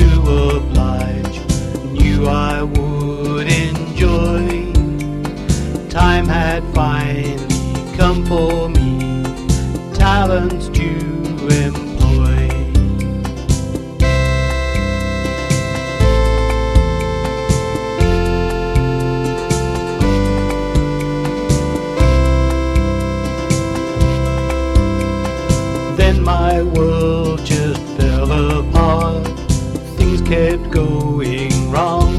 to oblige, knew I would enjoy. Time had finally come for me, talents to employ. Then my world just fell apart, things kept going wrong.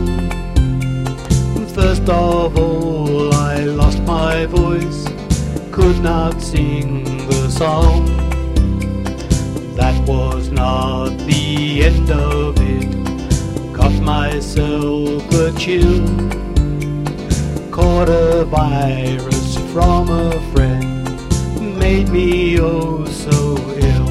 First of all, I lost my voice, could not sing the song. That was not the end of it, got myself a chill, caught a virus from a friend, made me oh so ill.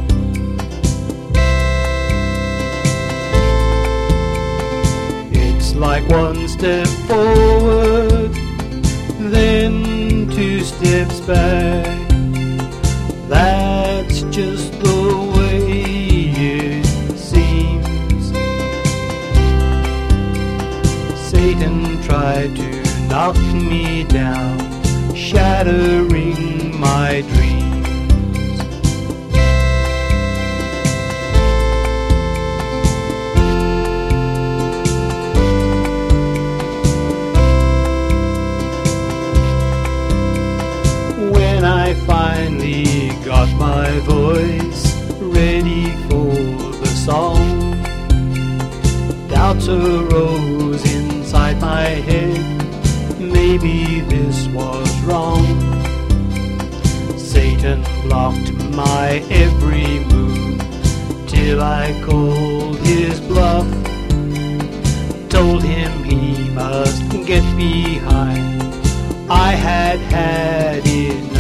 It's like one step forward, then two steps back. That's just the way it seems. Satan tried to knock me down, shattering my dreams. When I finally got my voice ready for the song, doubts arose inside my head, maybe this was wrong. Satan blocked my every move till I called his bluff, told him he must get behind. I had had enough.